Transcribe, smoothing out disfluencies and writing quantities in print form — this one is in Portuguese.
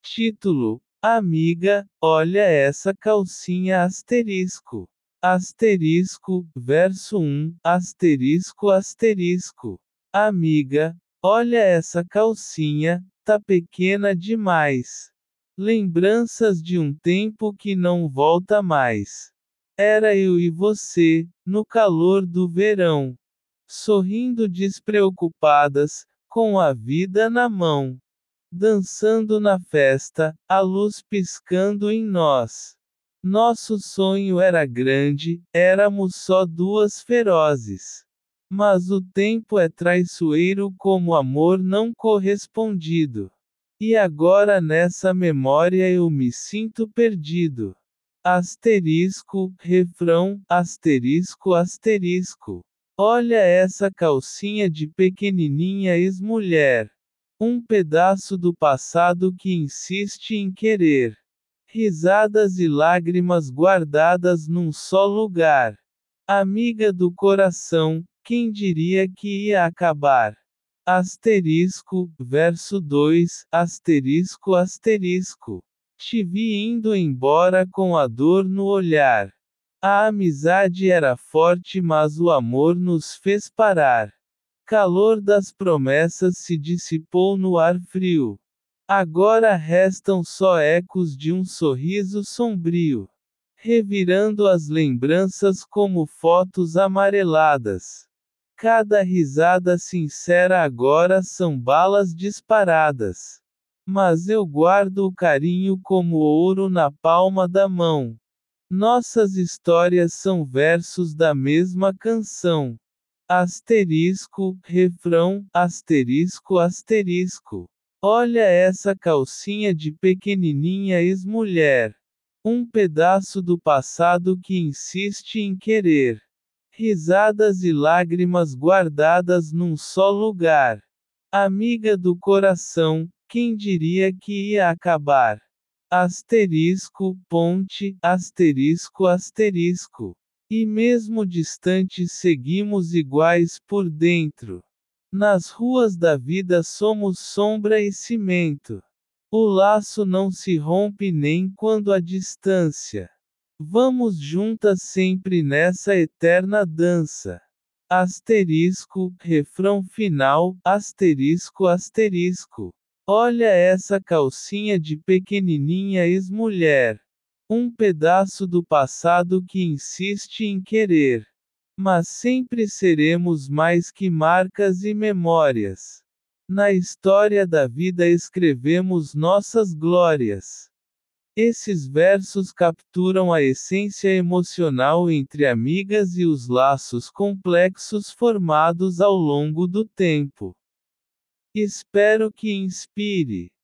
Título: Amiga, olha essa calcinha asterisco. Asterisco, verso 1, asterisco asterisco. Amiga, olha essa calcinha, tá pequena demais. Lembranças de um tempo que não volta mais. Era eu e você, no calor do verão. Sorrindo despreocupadas, com a vida na mão. Dançando na festa, a luz piscando em nós. Nosso sonho era grande, éramos só duas ferozes. Mas o tempo é traiçoeiro como amor não correspondido. E agora nessa memória eu me sinto perdido. Asterisco, refrão, asterisco asterisco. Olha essa calcinha de pequenininha ex-mulher. Um pedaço do passado que insiste em querer. Risadas e lágrimas guardadas num só lugar. Amiga do coração, quem diria que ia acabar? Asterisco, verso 2, asterisco asterisco. Te vi indo embora com a dor no olhar. A amizade era forte, mas o amor nos fez parar. Calor das promessas se dissipou no ar frio. Agora restam só ecos de um sorriso sombrio. Revirando as lembranças como fotos amareladas. Cada risada sincera agora são balas disparadas. Mas eu guardo o carinho como ouro na palma da mão. Nossas histórias são versos da mesma canção. Asterisco, refrão, asterisco asterisco. Olha essa calcinha de pequenininha ex-mulher. Um pedaço do passado que insiste em querer. Risadas e lágrimas guardadas num só lugar. Amiga do coração, quem diria que ia acabar? Asterisco, ponte, asterisco asterisco. E mesmo distantes seguimos iguais por dentro. Nas ruas da vida somos sombra e cimento. O laço não se rompe nem quando a distância. Vamos juntas sempre nessa eterna dança. Asterisco, refrão final, asterisco asterisco. Olha essa calcinha de pequenininha ex-mulher. Um pedaço do passado que insiste em querer. Mas sempre seremos mais que marcas e memórias. Na história da vida escrevemos nossas glórias. Esses versos capturam a essência emocional entre amigas e os laços complexos formados ao longo do tempo. Espero que inspire.